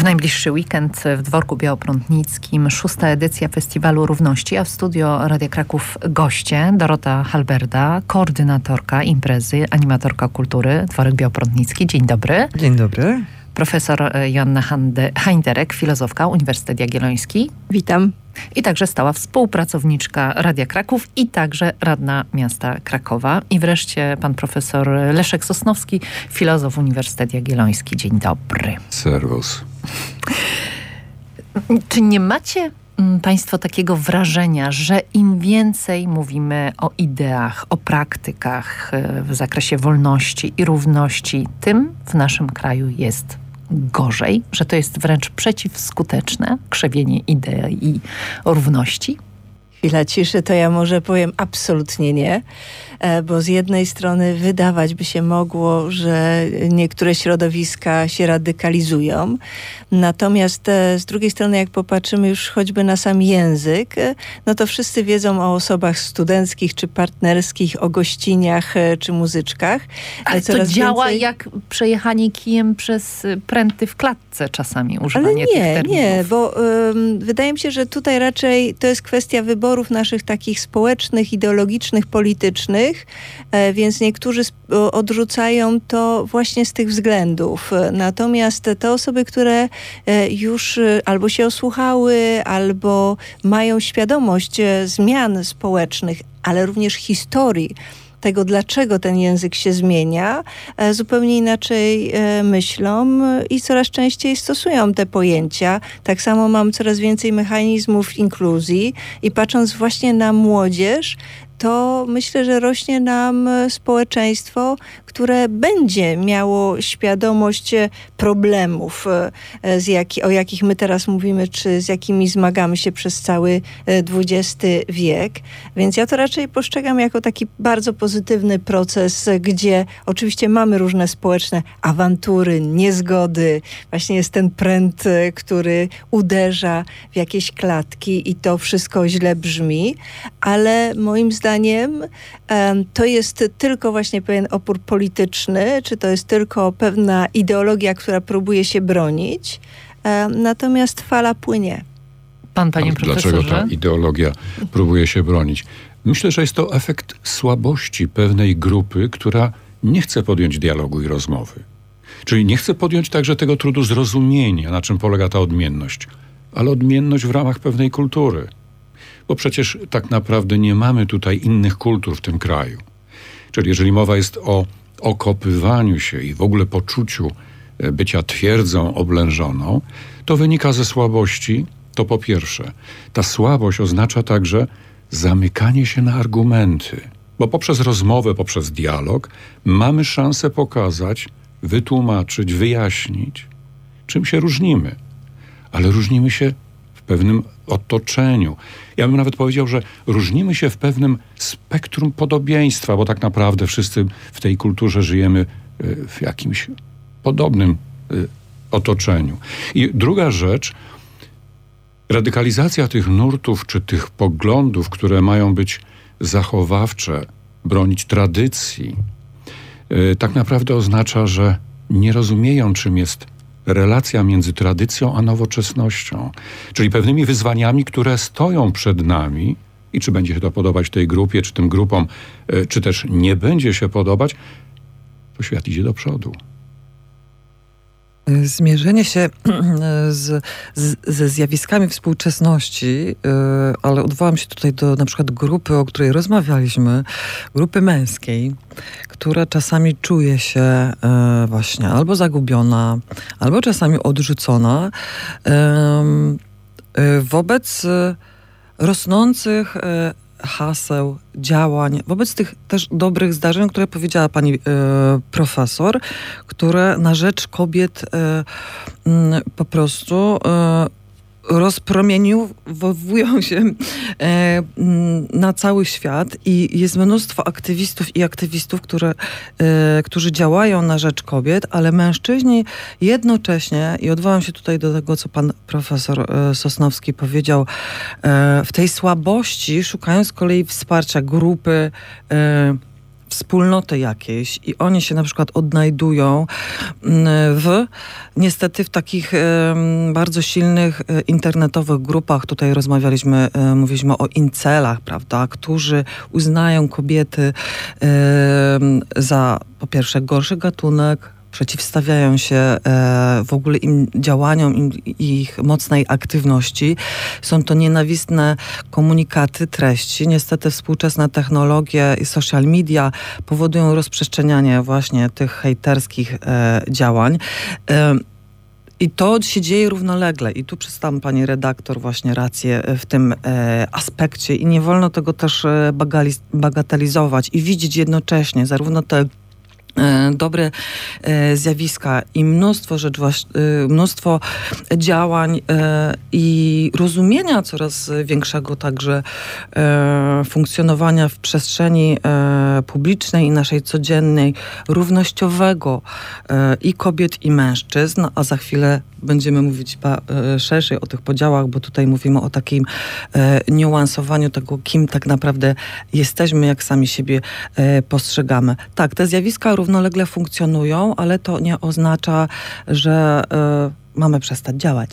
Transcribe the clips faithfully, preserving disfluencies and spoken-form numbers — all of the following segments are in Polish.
najbliższy weekend w Dworku Białoprądnickim szósta edycja Festiwalu Równości, a w studio Radia Kraków goście Dorota Halberda, koordynatorka imprezy, animatorka kultury Dworek Białoprądnicki. Dzień dobry. Dzień dobry. Profesor Joanna Heinderek, filozofka, Uniwersytet Jagielloński. Witam. I także stała współpracowniczka Radia Kraków i także radna miasta Krakowa. I wreszcie pan profesor Leszek Sosnowski, filozof, Uniwersytet Jagielloński. Dzień dobry. Servus. Czy nie macie państwo takiego wrażenia, że im więcej mówimy o ideach, o praktykach w zakresie wolności i równości, tym w naszym kraju jest gorzej? Że to jest wręcz przeciwskuteczne krzewienie idei o równości? Chwila ciszy, to ja może powiem absolutnie nie, bo z jednej strony wydawać by się mogło, że niektóre środowiska się radykalizują, natomiast z drugiej strony jak popatrzymy już choćby na sam język, no to wszyscy wiedzą o osobach studenckich czy partnerskich, o gościniach czy muzyczkach. Ale Coraz to działa więcej... jak przejechanie kijem przez pręty w klatce czasami, używanie Ale nie, tych terminów. nie, bo um, wydaje mi się, że tutaj raczej to jest kwestia wyborów naszych takich społecznych, ideologicznych, politycznych, e, więc niektórzy sp- odrzucają to właśnie z tych względów. Natomiast te osoby, które e, już albo się osłuchały, albo mają świadomość e, zmian społecznych, ale również historii tego, dlaczego ten język się zmienia, e, zupełnie inaczej e, myślą i coraz częściej stosują te pojęcia. Tak samo mam coraz więcej mechanizmów inkluzji i patrząc właśnie na młodzież, to myślę, że rośnie nam społeczeństwo, które będzie miało świadomość problemów, z jaki, o jakich my teraz mówimy, czy z jakimi zmagamy się przez cały dwudziesty wiek. Więc ja to raczej postrzegam jako taki bardzo pozytywny proces, gdzie oczywiście mamy różne społeczne awantury, niezgody. Właśnie jest ten pręt, który uderza w jakieś klatki i to wszystko źle brzmi, ale moim zdaniem Zdaniem to jest tylko właśnie pewien opór polityczny, czy to jest tylko pewna ideologia, która próbuje się bronić, natomiast fala płynie. Pan, panie profesorze? Dlaczego ta ideologia próbuje się bronić? Myślę, że jest to efekt słabości pewnej grupy, która nie chce podjąć dialogu i rozmowy. Czyli nie chce podjąć także tego trudu zrozumienia, na czym polega ta odmienność, ale odmienność w ramach pewnej kultury. Bo przecież tak naprawdę nie mamy tutaj innych kultur w tym kraju. Czyli jeżeli mowa jest o okopywaniu się i w ogóle poczuciu bycia twierdzą oblężoną, to wynika ze słabości, to po pierwsze. Ta słabość oznacza także zamykanie się na argumenty. Bo poprzez rozmowę, poprzez dialog mamy szansę pokazać, wytłumaczyć, wyjaśnić, czym się różnimy. Ale różnimy się w pewnym otoczeniu. Ja bym nawet powiedział, że różnimy się w pewnym spektrum podobieństwa, bo tak naprawdę wszyscy w tej kulturze żyjemy w jakimś podobnym otoczeniu. I druga rzecz, radykalizacja tych nurtów czy tych poglądów, które mają być zachowawcze, bronić tradycji, tak naprawdę oznacza, że nie rozumieją, czym jest relacja między tradycją a nowoczesnością, czyli pewnymi wyzwaniami, które stoją przed nami i czy będzie się to podobać tej grupie, czy tym grupom, czy też nie będzie się podobać, to świat idzie do przodu. Zmierzenie się z, z, ze zjawiskami współczesności, ale odwołam się tutaj do na przykład grupy, o której rozmawialiśmy, grupy męskiej, która czasami czuje się właśnie albo zagubiona, albo czasami odrzucona wobec rosnących haseł, działań, wobec tych też dobrych zdarzeń, które powiedziała pani e, profesor, które na rzecz kobiet e, m, po prostu e, rozpromieniowują się e, na cały świat i jest mnóstwo aktywistów i aktywistów, które, e, którzy działają na rzecz kobiet, ale mężczyźni jednocześnie, i odwołam się tutaj do tego, co pan profesor e, Sosnowski powiedział, e, w tej słabości szukają z kolei wsparcia grupy e, wspólnoty jakieś i oni się na przykład odnajdują w, niestety w takich bardzo silnych internetowych grupach, tutaj rozmawialiśmy, mówiliśmy o incelach, prawda, którzy uznają kobiety za po pierwsze gorszy gatunek, przeciwstawiają się e, w ogóle im działaniom, im, ich mocnej aktywności. Są to nienawistne komunikaty, treści. Niestety współczesne technologie i social media powodują rozprzestrzenianie właśnie tych hejterskich e, działań. E, I to się dzieje równolegle. I tu przyznam pani redaktor właśnie rację w tym e, aspekcie. I nie wolno tego też e, bagatelizować i widzieć jednocześnie zarówno te dobre e, zjawiska i mnóstwo rzeczy, e, mnóstwo działań e, i rozumienia coraz większego także e, funkcjonowania w przestrzeni e, publicznej i naszej codziennej, równościowego e, i kobiet, i mężczyzn, a za chwilę będziemy mówić ba, e, szerzej o tych podziałach, bo tutaj mówimy o takim e, niuansowaniu tego, kim tak naprawdę jesteśmy, jak sami siebie e, postrzegamy. Tak, te zjawiska równolegle funkcjonują, ale to nie oznacza, że y, mamy przestać działać.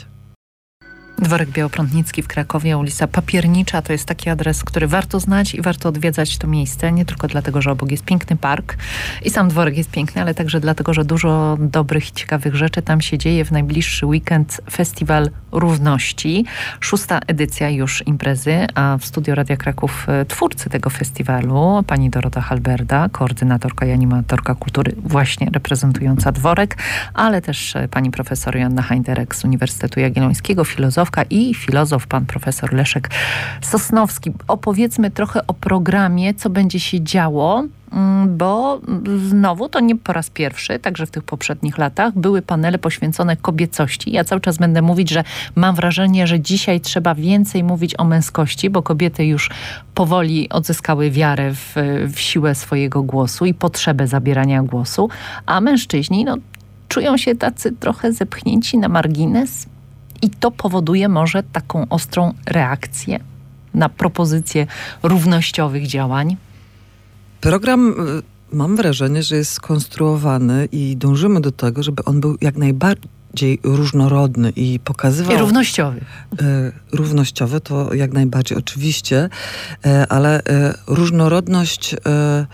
Dworek Białoprądnicki w Krakowie, ulica Papiernicza, to jest taki adres, który warto znać i warto odwiedzać to miejsce, nie tylko dlatego, że obok jest piękny park i sam dworek jest piękny, ale także dlatego, że dużo dobrych i ciekawych rzeczy tam się dzieje. W najbliższy weekend Festiwal Równości, szósta edycja już imprezy, a w studio Radia Kraków twórcy tego festiwalu, pani Dorota Halberda, koordynatorka i animatorka kultury, właśnie reprezentująca dworek, ale też pani profesor Joanna Heinderek z Uniwersytetu Jagiellońskiego, filozofka i filozof, pan profesor Leszek Sosnowski. Opowiedzmy trochę o programie, co będzie się działo, bo znowu to nie po raz pierwszy, także w tych poprzednich latach były panele poświęcone kobiecości. Ja cały czas będę mówić, że mam wrażenie, że dzisiaj trzeba więcej mówić o męskości, bo kobiety już powoli odzyskały wiarę w, w siłę swojego głosu i potrzebę zabierania głosu, a mężczyźni no, czują się tacy trochę zepchnięci na margines. I to powoduje może taką ostrą reakcję na propozycje równościowych działań? Program, mam wrażenie, że jest skonstruowany i dążymy do tego, żeby on był jak najbardziej różnorodny i pokazywał... I równościowy. E, równościowy to jak najbardziej oczywiście, e, ale e, różnorodność e,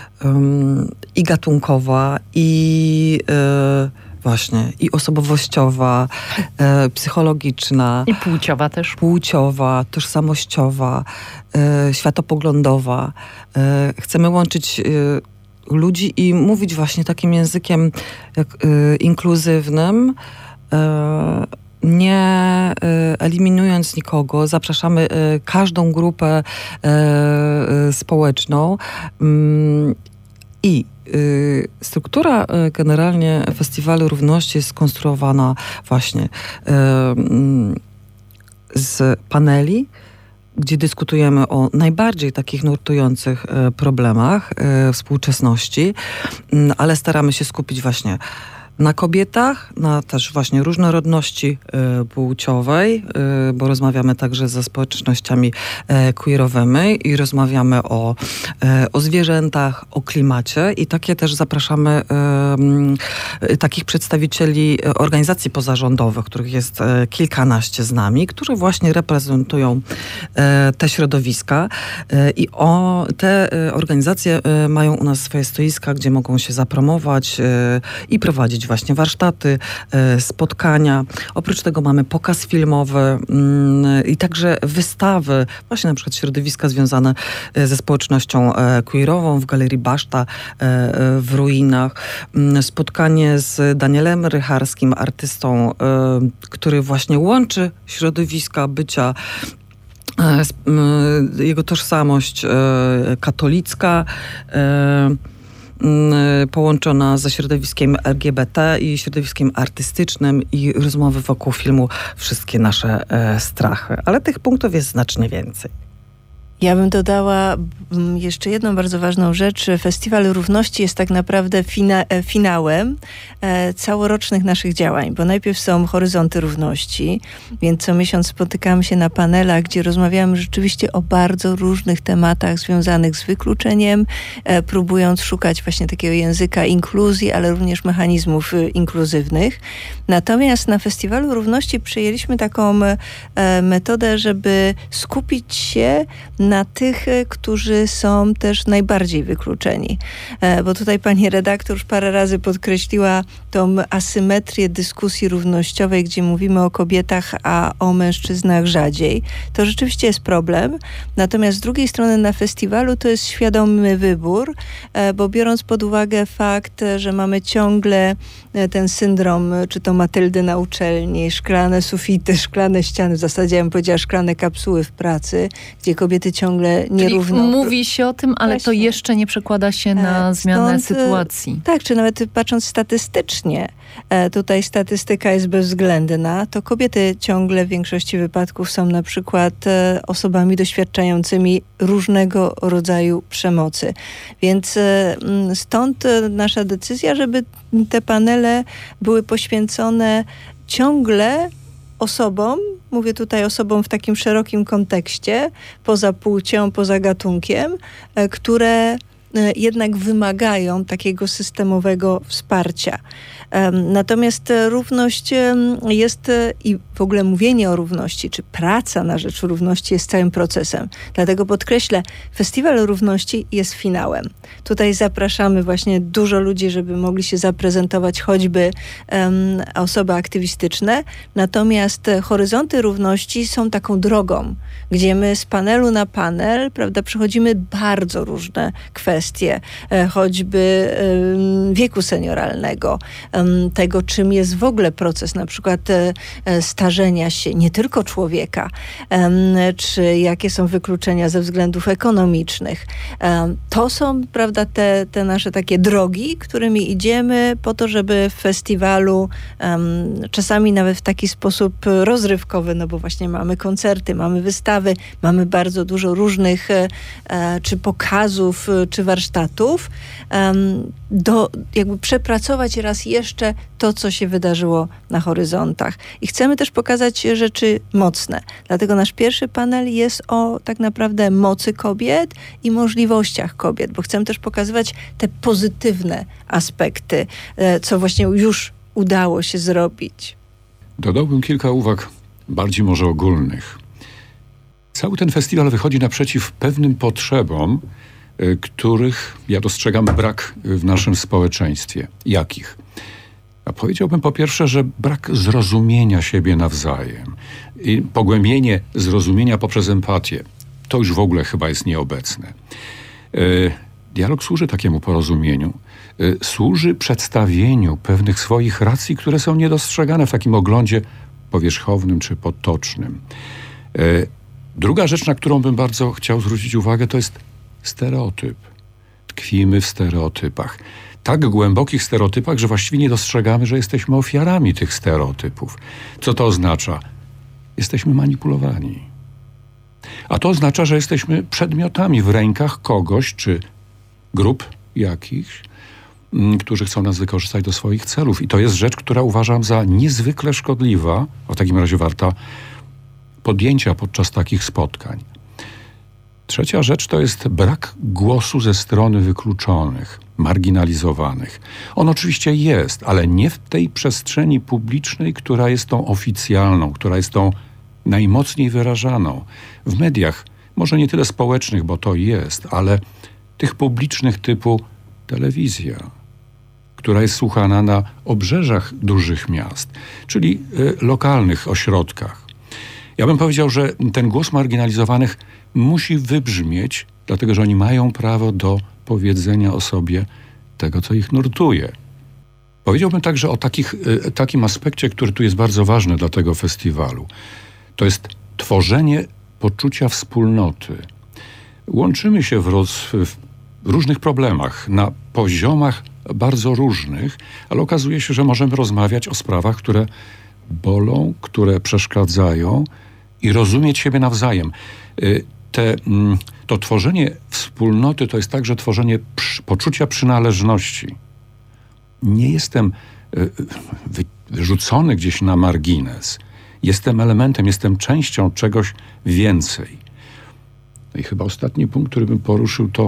um, i gatunkowa, i... E, Właśnie. I osobowościowa, e, psychologiczna. I płciowa też. Płciowa, tożsamościowa, e, światopoglądowa. E, chcemy łączyć e, ludzi i mówić właśnie takim językiem jak, e, inkluzywnym, e, nie e, eliminując nikogo. Zapraszamy e, każdą grupę e, e, społeczną. Mm, I y, struktura y, generalnie Festiwalu Równości jest skonstruowana właśnie y, y, z paneli, gdzie dyskutujemy o najbardziej takich nurtujących y, problemach y, współczesności, y, ale staramy się skupić właśnie na kobietach, na też właśnie różnorodności y, płciowej, y, bo rozmawiamy także ze społecznościami y, queerowymi i rozmawiamy o, y, o zwierzętach, o klimacie i takie też zapraszamy y, y, takich przedstawicieli organizacji pozarządowych, których jest y, kilkanaście z nami, którzy właśnie reprezentują y, te środowiska y, i o, te y, organizacje y, mają u nas swoje stoiska, gdzie mogą się zapromować y, i prowadzić właśnie warsztaty, spotkania. Oprócz tego mamy pokaz filmowy i także wystawy, właśnie na przykład środowiska związane ze społecznością queerową w Galerii Baszta w Ruinach. Spotkanie z Danielem Rycharskim, artystą, który właśnie łączy środowiska bycia, jego tożsamość katolicka, połączona ze środowiskiem L G B T i środowiskiem artystycznym i rozmowy wokół filmu Wszystkie nasze e, strachy. Ale tych punktów jest znacznie więcej. Ja bym dodała jeszcze jedną bardzo ważną rzecz. Festiwal Równości jest tak naprawdę fina, finałem e, całorocznych naszych działań, bo najpierw są Horyzonty Równości, więc co miesiąc spotykamy się na panelach, gdzie rozmawiamy rzeczywiście o bardzo różnych tematach związanych z wykluczeniem, e, próbując szukać właśnie takiego języka inkluzji, ale również mechanizmów e, inkluzywnych. Natomiast na Festiwalu Równości przyjęliśmy taką e, metodę, żeby skupić się na tych, którzy są też najbardziej wykluczeni. Bo tutaj pani redaktor już parę razy podkreśliła tą asymetrię dyskusji równościowej, gdzie mówimy o kobietach, a o mężczyznach rzadziej. To rzeczywiście jest problem. Natomiast z drugiej strony na festiwalu to jest świadomy wybór, bo biorąc pod uwagę fakt, że mamy ciągle ten syndrom, czy to Matyldy na uczelni, szklane sufity, szklane ściany, w zasadzie ja bym powiedziała szklane kapsuły w pracy, gdzie kobiety ciągle nierówno... Czyli mówi się o tym, ale Właśnie. to jeszcze nie przekłada się na zmianę Stąd, sytuacji. Tak, czy nawet patrząc statystycznie, tutaj statystyka jest bezwzględna, to kobiety ciągle w większości wypadków są na przykład osobami doświadczającymi różnego rodzaju przemocy. Więc stąd nasza decyzja, żeby te panele były poświęcone ciągle osobom, mówię tutaj osobom w takim szerokim kontekście, poza płcią, poza gatunkiem, które jednak wymagają takiego systemowego wsparcia. Natomiast równość jest i w ogóle mówienie o równości, czy praca na rzecz równości jest całym procesem. Dlatego podkreślę, Festiwal Równości jest finałem. Tutaj zapraszamy właśnie dużo ludzi, żeby mogli się zaprezentować, choćby um, osoby aktywistyczne. Natomiast Horyzonty Równości są taką drogą, gdzie my z panelu na panel, prawda, przechodzimy bardzo różne kwestie, choćby um, wieku senioralnego, um, tego, czym jest w ogóle proces na przykład starzenia się nie tylko człowieka, czy jakie są wykluczenia ze względów ekonomicznych. To są, prawda, te, te nasze takie drogi, którymi idziemy po to, żeby w festiwalu czasami nawet w taki sposób rozrywkowy, no bo właśnie mamy koncerty, mamy wystawy, mamy bardzo dużo różnych czy pokazów, czy warsztatów, do, jakby przepracować raz jeszcze to, co się wydarzyło na horyzontach. I chcemy też pokazać rzeczy mocne. Dlatego nasz pierwszy panel jest o tak naprawdę mocy kobiet i możliwościach kobiet, bo chcemy też pokazywać te pozytywne aspekty, co właśnie już udało się zrobić. Dodałbym kilka uwag bardziej może ogólnych. Cały ten festiwal wychodzi naprzeciw pewnym potrzebom, których ja dostrzegam brak w naszym społeczeństwie. Jakich? A powiedziałbym po pierwsze, że brak zrozumienia siebie nawzajem i pogłębienie zrozumienia poprzez empatię. To już w ogóle chyba jest nieobecne. Dialog służy takiemu porozumieniu. Służy przedstawieniu pewnych swoich racji, które są niedostrzegane w takim oglądzie powierzchownym czy potocznym. Druga rzecz, na którą bym bardzo chciał zwrócić uwagę, to jest stereotyp. Tkwimy w stereotypach. Tak głębokich stereotypach, że właściwie nie dostrzegamy, że jesteśmy ofiarami tych stereotypów. Co to oznacza? Jesteśmy manipulowani. A to oznacza, że jesteśmy przedmiotami w rękach kogoś, czy grup jakichś, którzy chcą nas wykorzystać do swoich celów. I to jest rzecz, która uważam za niezwykle szkodliwa, a w takim razie warta podjęcia podczas takich spotkań. Trzecia rzecz to jest brak głosu ze strony wykluczonych, marginalizowanych. On oczywiście jest, ale nie w tej przestrzeni publicznej, która jest tą oficjalną, która jest tą najmocniej wyrażaną. W mediach, może nie tyle społecznych, bo to jest, ale tych publicznych typu telewizja, która jest słuchana na obrzeżach dużych miast, czyli y, lokalnych ośrodkach. Ja bym powiedział, że ten głos marginalizowanych musi wybrzmieć, dlatego że oni mają prawo do powiedzenia o sobie tego, co ich nurtuje. Powiedziałbym także o takich, y, takim aspekcie, który tu jest bardzo ważny dla tego festiwalu. To jest tworzenie poczucia wspólnoty. Łączymy się w, roz, w różnych problemach, na poziomach bardzo różnych, ale okazuje się, że możemy rozmawiać o sprawach, które bolą, które przeszkadzają i rozumieć siebie nawzajem. te, to tworzenie wspólnoty to jest także tworzenie przy, poczucia przynależności. Nie jestem wy, wyrzucony gdzieś na margines. Jestem elementem, jestem częścią czegoś więcej. No i chyba ostatni punkt, który bym poruszył, to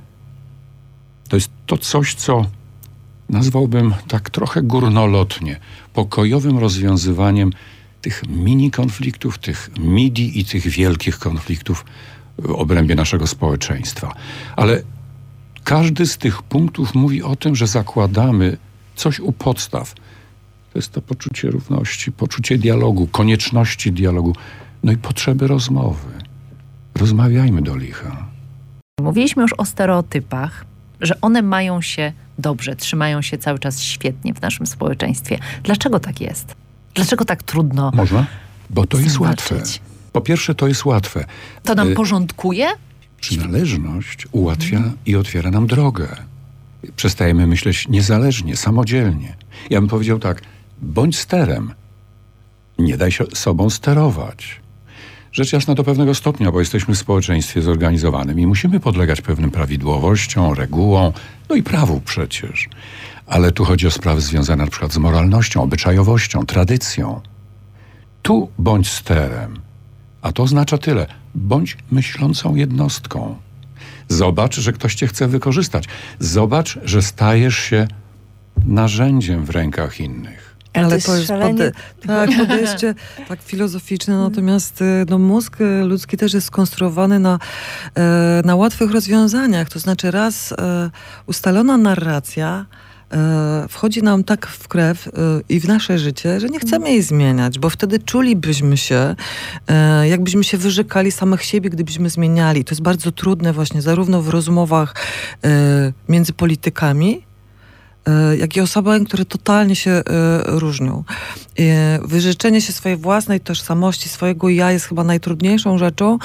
to jest to coś, co nazwałbym tak trochę górnolotnie, pokojowym rozwiązywaniem tych mini konfliktów, tych midi i tych wielkich konfliktów w obrębie naszego społeczeństwa. Ale każdy z tych punktów mówi o tym, że zakładamy coś u podstaw. To jest to poczucie równości, poczucie dialogu, konieczności dialogu, no i potrzeby rozmowy. Rozmawiajmy do licha. Mówiliśmy już o stereotypach, że one mają się dobrze, trzymają się cały czas świetnie w naszym społeczeństwie. Dlaczego tak jest? Dlaczego tak trudno? Można? Bo to jest walczyć? łatwe. Po pierwsze, to jest łatwe. To nam Y- porządkuje? Przynależność ułatwia i otwiera nam drogę. Przestajemy myśleć niezależnie, samodzielnie. Ja bym powiedział tak, bądź sterem. Nie daj się sobą sterować. Rzecz jasna do pewnego stopnia, bo jesteśmy w społeczeństwie zorganizowanym i musimy podlegać pewnym prawidłowościom, regułom, no i prawu przecież. Ale tu chodzi o sprawy związane na przykład z moralnością, obyczajowością, tradycją. Tu bądź sterem. A to oznacza tyle. Bądź myślącą jednostką. Zobacz, że ktoś cię chce wykorzystać. Zobacz, że stajesz się narzędziem w rękach innych. Ale Ale to to jest jest szalenie... pode, tak, podejście tak filozoficzne, natomiast no, mózg ludzki też jest skonstruowany na, na łatwych rozwiązaniach. To znaczy raz ustalona narracja wchodzi nam tak w krew i w nasze życie, że nie chcemy jej zmieniać, bo wtedy czulibyśmy się, jakbyśmy się wyrzekali samych siebie, gdybyśmy zmieniali. To jest bardzo trudne właśnie zarówno w rozmowach między politykami, jak i osobami, które totalnie się różnią. Wyrzeczenie się swojej własnej tożsamości, swojego ja jest chyba najtrudniejszą rzeczą,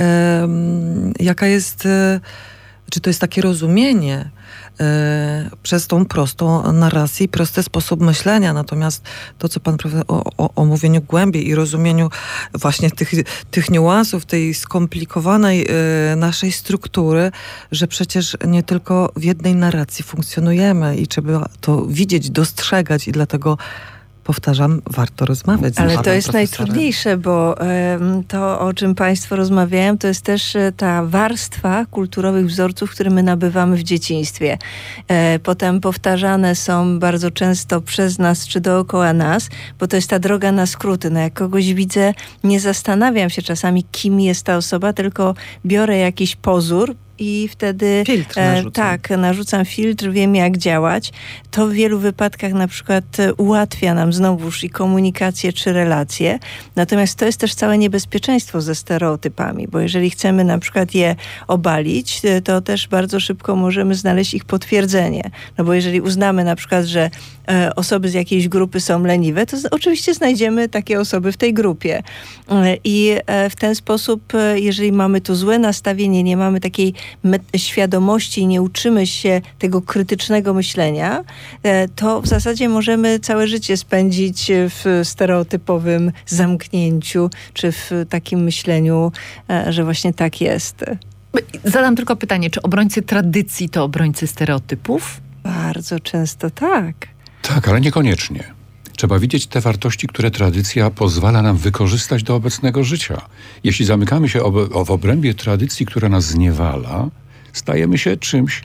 jaka jest, czy to jest takie rozumienie przez tą prostą narrację i prosty sposób myślenia. Natomiast to, co pan powiedział o, o, o mówieniu głębiej i rozumieniu właśnie tych, tych niuansów, tej skomplikowanej y, naszej struktury, że przecież nie tylko w jednej narracji funkcjonujemy i trzeba to widzieć, dostrzegać i dlatego powtarzam, warto rozmawiać z Ale panem to jest profesorem. najtrudniejsze, bo um, to, o czym państwo rozmawiają, to jest też e, ta warstwa kulturowych wzorców, które my nabywamy w dzieciństwie. E, potem powtarzane są bardzo często przez nas czy dookoła nas, bo to jest ta droga na skróty. No jak kogoś widzę, nie zastanawiam się czasami, kim jest ta osoba, tylko biorę jakiś pozór, i wtedy Filtr e, narzucam. tak, narzucam filtr, wiem jak działać. To w wielu wypadkach na przykład e, ułatwia nam znowuż i komunikację czy relacje. Natomiast to jest też całe niebezpieczeństwo ze stereotypami, bo jeżeli chcemy na przykład je obalić, e, to też bardzo szybko możemy znaleźć ich potwierdzenie. No bo jeżeli uznamy na przykład, że e, osoby z jakiejś grupy są leniwe, to z, oczywiście znajdziemy takie osoby w tej grupie. E, I e, w ten sposób, e, jeżeli mamy tu złe nastawienie, nie mamy takiej świadomości i nie uczymy się tego krytycznego myślenia, to w zasadzie możemy całe życie spędzić w stereotypowym zamknięciu, czy w takim myśleniu, że właśnie tak jest. Zadam tylko pytanie, czy obrońcy tradycji to obrońcy stereotypów? Bardzo często tak. Tak, ale niekoniecznie. Trzeba widzieć te wartości, które tradycja pozwala nam wykorzystać do obecnego życia. Jeśli zamykamy się ob- w obrębie tradycji, która nas zniewala, stajemy się czymś,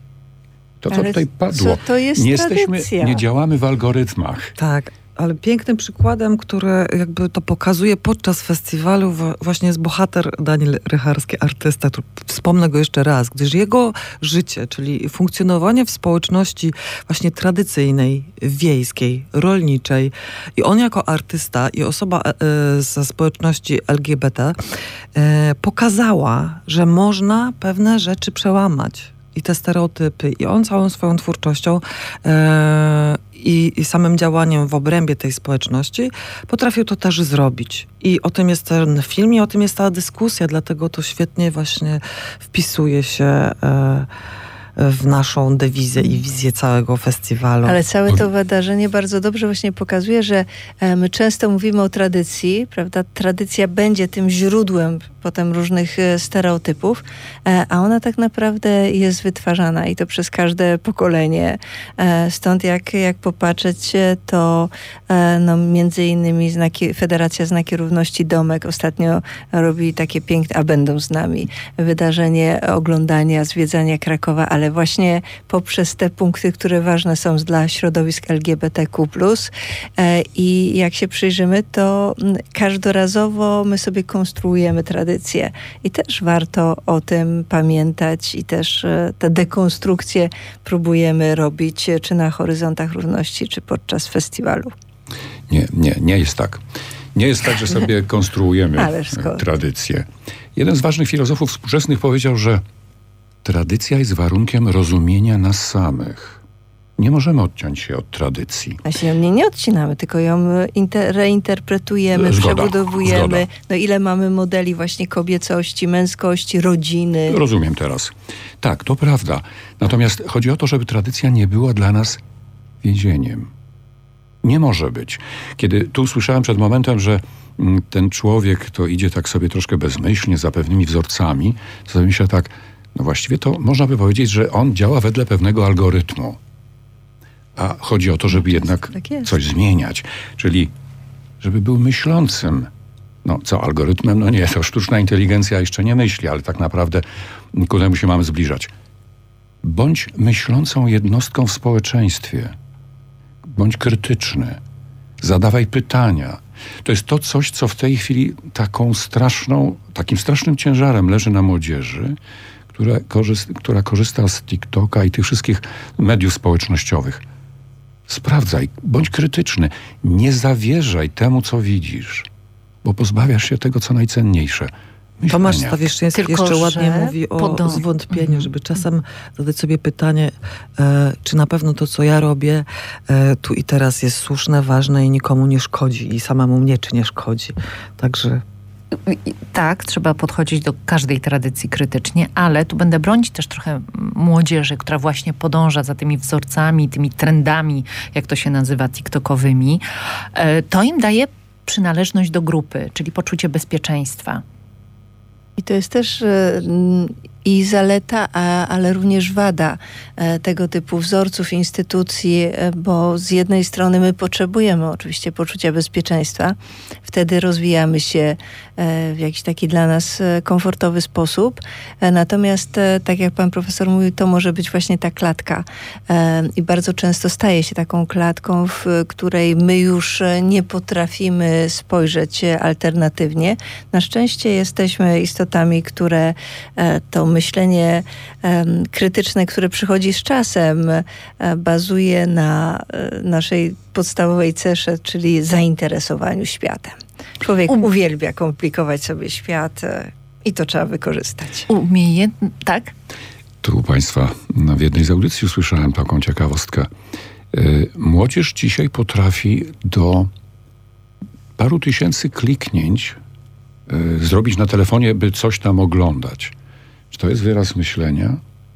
to co Ale tutaj padło. co to jest nie jesteśmy, tradycja? nie działamy w algorytmach. Tak, ale pięknym przykładem, który jakby to pokazuje podczas festiwalu właśnie jest bohater Daniel Rycharski, artysta. Wspomnę go jeszcze raz, gdyż jego życie, czyli funkcjonowanie w społeczności właśnie tradycyjnej, wiejskiej, rolniczej i on jako artysta i osoba e, ze społeczności L G B T e, pokazała, że można pewne rzeczy przełamać. I te stereotypy. I on całą swoją twórczością e, i, i samym działaniem w obrębie tej społeczności potrafił to też zrobić. I o tym jest ten film i o tym jest ta dyskusja, dlatego to świetnie właśnie wpisuje się e, w naszą dewizę i wizję całego festiwalu. Ale całe to wydarzenie bardzo dobrze właśnie pokazuje, że my często mówimy o tradycji, prawda? Tradycja będzie tym źródłem potem różnych e, stereotypów, e, a ona tak naprawdę jest wytwarzana i to przez każde pokolenie. E, stąd jak, jak popatrzeć, to e, no, między innymi znaki, Federacja Znaki Równości Domek ostatnio robi takie piękne, a będą z nami, wydarzenie oglądania, zwiedzania Krakowa, ale właśnie poprzez te punkty, które ważne są dla środowisk L G B T Q plus. E, I jak się przyjrzymy, to każdorazowo my sobie konstruujemy tradycje i też warto o tym pamiętać i też e, te dekonstrukcje próbujemy robić czy na Horyzontach Równości, czy podczas festiwalu. Nie, nie, nie jest tak. Nie jest tak, że sobie konstruujemy tradycje. Jeden z ważnych filozofów współczesnych powiedział, że tradycja jest warunkiem rozumienia nas samych. Nie możemy odciąć się od tradycji. Właśnie ją nie, nie odcinamy, tylko ją inter, reinterpretujemy, Zgoda, przebudowujemy. zgoda. No ile mamy modeli właśnie kobiecości, męskości, rodziny. Rozumiem teraz. Tak, to prawda. Natomiast chodzi o to, żeby tradycja nie była dla nas więzieniem. Nie może być. Kiedy tu słyszałem przed momentem, że ten człowiek to idzie tak sobie troszkę bezmyślnie, za pewnymi wzorcami, to sobie myślę tak, no właściwie to można by powiedzieć, że on działa wedle pewnego algorytmu. A chodzi o to, żeby jednak tak coś zmieniać. Czyli żeby był myślącym. No co, algorytmem? No nie, to sztuczna inteligencja jeszcze nie myśli, ale tak naprawdę ku temu się mamy zbliżać. Bądź myślącą jednostką w społeczeństwie. Bądź krytyczny. Zadawaj pytania. To jest to coś, co w tej chwili taką straszną, takim strasznym ciężarem leży na młodzieży, która, korzysta, która korzysta z TikToka i tych wszystkich mediów społecznościowych. Sprawdzaj, bądź krytyczny. Nie zawierzaj temu, co widzisz, bo pozbawiasz się tego, co najcenniejsze. Myślenia. Tomasz Stawiszyński Tylko, jeszcze ładnie że mówi o podąg- zwątpieniu, mhm. żeby czasem zadać sobie pytanie, e, czy na pewno to, co ja robię e, tu i teraz jest słuszne, ważne i nikomu nie szkodzi i samemu mnie czy nie szkodzi. Także... Tak, trzeba podchodzić do każdej tradycji krytycznie, ale tu będę bronić też trochę młodzieży, która właśnie podąża za tymi wzorcami, tymi trendami, jak to się nazywa, tiktokowymi. To im daje przynależność do grupy, czyli poczucie bezpieczeństwa. I to jest też y, i zaleta, a, ale również wada e, tego typu wzorców, instytucji, e, bo z jednej strony my potrzebujemy oczywiście poczucia bezpieczeństwa. Wtedy rozwijamy się e, w jakiś taki dla nas e, komfortowy sposób. E, natomiast, e, tak jak pan profesor mówił, to może być właśnie ta klatka. E, I bardzo często staje się taką klatką, w której my już nie potrafimy spojrzeć alternatywnie. Na szczęście jesteśmy istotami, które e, to myślenie um, krytyczne, które przychodzi z czasem, e, bazuje na e, naszej podstawowej cesze, czyli zainteresowaniu światem. Człowiek um. uwielbia komplikować sobie świat e, i to trzeba wykorzystać. Umie, tak? Tu u państwa w jednej z audycji usłyszałem taką ciekawostkę. Yy, młodzież dzisiaj potrafi do paru tysięcy kliknięć yy, zrobić na telefonie, by coś tam oglądać. Czy to jest wyraz myślenia?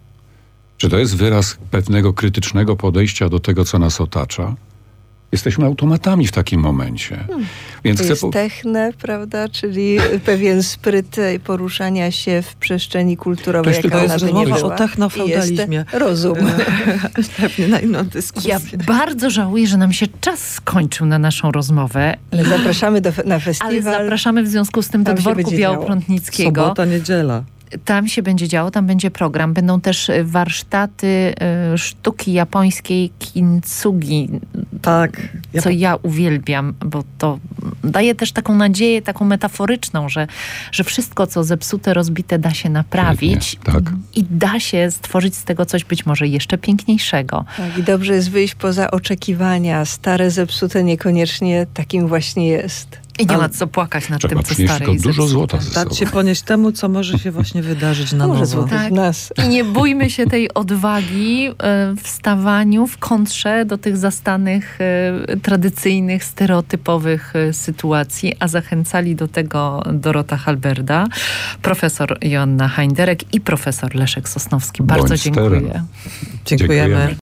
Czy to jest wyraz pewnego krytycznego podejścia do tego, co nas otacza? Jesteśmy automatami w takim momencie. Hmm. Więc to chcę jest po... techne, prawda? Czyli pewien spryt poruszania się w przestrzeni kulturowej. To jest, to jest rozmowa o technofeudalizmie. Rozum. Pewnie na inną dyskusję. Ja bardzo żałuję, że nam się czas skończył na naszą rozmowę. Ale zapraszamy do, na festiwal. Ale zapraszamy w związku z tym do dworku Białoprątnickiego. Sobota, niedziela. Tam się będzie działo, tam będzie program. Będą też warsztaty y, sztuki japońskiej kintsugi. Tak. Co ja uwielbiam, bo to daje też taką nadzieję, taką metaforyczną, że, że wszystko, co zepsute, rozbite, da się naprawić. Pięknie, tak. I da się stworzyć z tego coś być może jeszcze piękniejszego. Tak, i dobrze jest wyjść poza oczekiwania. Stare, zepsute niekoniecznie takim właśnie jest. I nie Ale ma co płakać nad tym, co stare i dużo złota ze Dać się ponieść temu, co może się właśnie wydarzyć na może nowo. Tak. Nas. I nie bójmy się tej odwagi w stawaniu w kontrze do tych zastanych, tradycyjnych, stereotypowych sytuacji, a zachęcali do tego Dorota Halberda, profesor Joanna Hajnderek i profesor Leszek Sosnowski. Bardzo Bądź dziękuję. Dziękujemy.